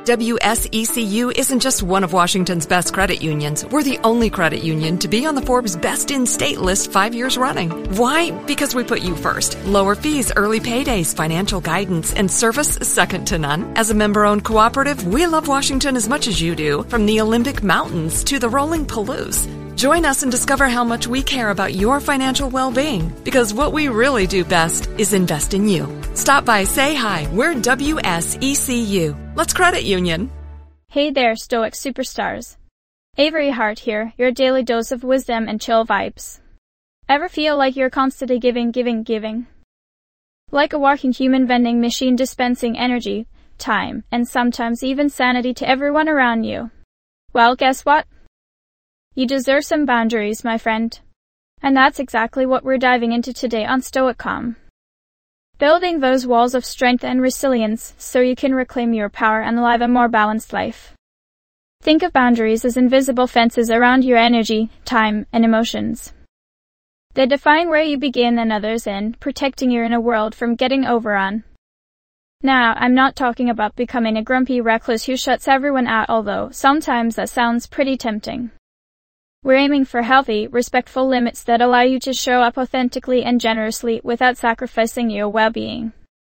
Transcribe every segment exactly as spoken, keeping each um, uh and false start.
W S E C U isn't just one of Washington's best credit unions. We're the only credit union to be on the Forbes Best in State list five years running. Why? Because we put you first. Lower fees, early paydays, financial guidance, and service second to none. As a member-owned cooperative, we love Washington as much as you do, from the Olympic Mountains to the rolling Palouse. Join us and discover how much we care about your financial well-being, because what we really do best is invest in you. Stop by, say hi. We're W S E C U. Let's credit union. Hey there, Stoic superstars. Avery Hart here, your daily dose of wisdom and chill vibes. Ever feel like you're constantly giving, giving, giving? Like a walking human vending machine dispensing energy, time, and sometimes even sanity to everyone around you? Well, guess what? You deserve some boundaries, my friend. And that's exactly what we're diving into today on Stoic Calm. Building those walls of strength and resilience so you can reclaim your power and live a more balanced life. Think of boundaries as invisible fences around your energy, time, and emotions. They define where you begin and others end, protecting your inner world from getting overrun. Now, I'm not talking about becoming a grumpy recluse who shuts everyone out, although sometimes that sounds pretty tempting. We're aiming for healthy, respectful limits that allow you to show up authentically and generously without sacrificing your well-being.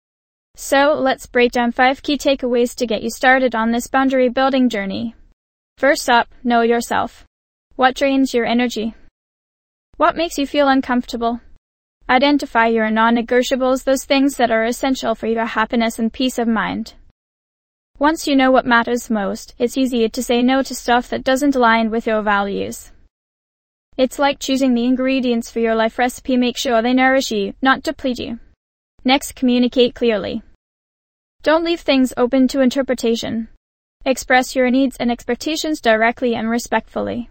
So, let's break down five key takeaways to get you started on this boundary building journey. First up, know yourself. What drains your energy? What makes you feel uncomfortable? Identify your non-negotiables, those things that are essential for your happiness and peace of mind. Once you know what matters most, it's easier to say no to stuff that doesn't align with your values. It's like choosing the ingredients for your life recipe. Make sure they nourish you, not deplete you. Next, communicate clearly. Don't leave things open to interpretation. Express your needs and expectations directly and respectfully.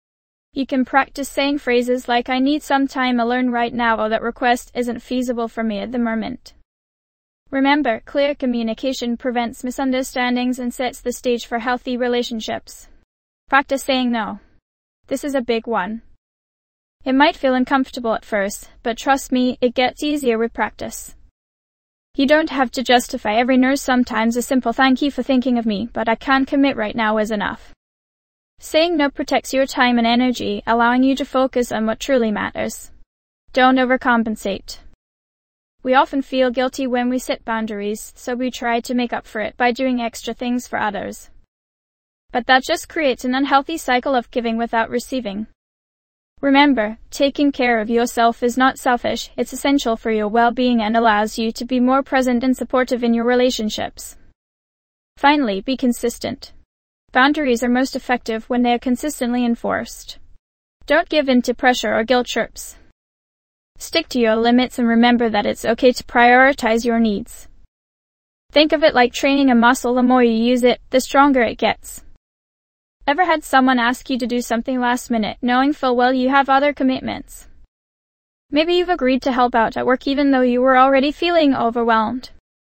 You can practice saying phrases like, "I need some time alone right now," or "that request isn't feasible for me at the moment." Remember, clear communication prevents misunderstandings and sets the stage for healthy relationships. Practice saying no. This is a big one. It might feel uncomfortable at first, but trust me, it gets easier with practice. You don't have to justify every no. Sometimes a simple "thank you for thinking of me, but I can't commit right now" is enough. Saying no protects your time and energy, allowing you to focus on what truly matters. Don't overcompensate. We often feel guilty when we set boundaries, so we try to make up for it by doing extra things for others. But that just creates an unhealthy cycle of giving without receiving. Remember, taking care of yourself is not selfish, it's essential for your well-being and allows you to be more present and supportive in your relationships. Finally, be consistent. Boundaries are most effective when they are consistently enforced. Don't give in to pressure or guilt trips. Stick to your limits and remember that it's okay to prioritize your needs. Think of it like training a muscle. The more you use it, the stronger it gets. Ever had someone ask you to do something last minute, knowing full well you have other commitments? Maybe you've agreed to help out at work even though you were already feeling overwhelmed.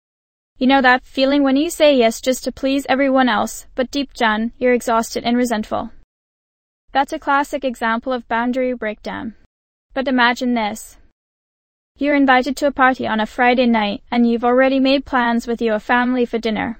You know that feeling when you say yes just to please everyone else, but deep down, you're exhausted and resentful. That's a classic example of boundary breakdown. But imagine this. You're invited to a party on a Friday night, and you've already made plans with your family for dinner.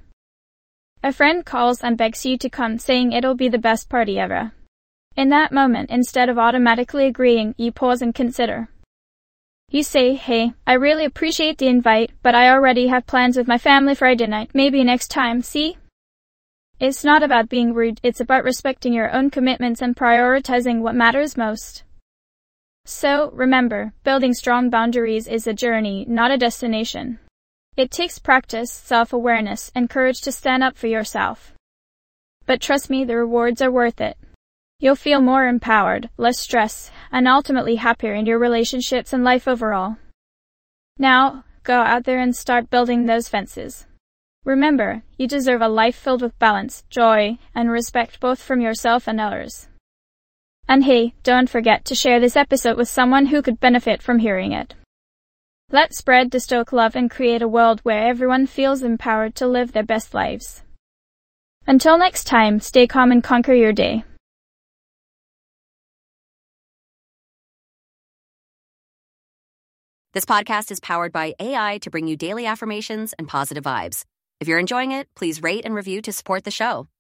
A friend calls and begs you to come, saying it'll be the best party ever. In that moment, instead of automatically agreeing, you pause and consider. You say, "Hey, I really appreciate the invite, but I already have plans with my family Friday night, maybe next time, see?" It's not about being rude, it's about respecting your own commitments and prioritizing what matters most. So, remember, building strong boundaries is a journey, not a destination. It takes practice, self-awareness, and courage to stand up for yourself. But trust me, the rewards are worth it. You'll feel more empowered, less stressed, and ultimately happier in your relationships and life overall. Now, go out there and start building those fences. Remember, you deserve a life filled with balance, joy, and respect both from yourself and others. And hey, don't forget to share this episode with someone who could benefit from hearing it. Let's spread the Stoic love and create a world where everyone feels empowered to live their best lives. Until next time, stay calm and conquer your day. This podcast is powered by A I to bring you daily affirmations and positive vibes. If you're enjoying it, please rate and review to support the show.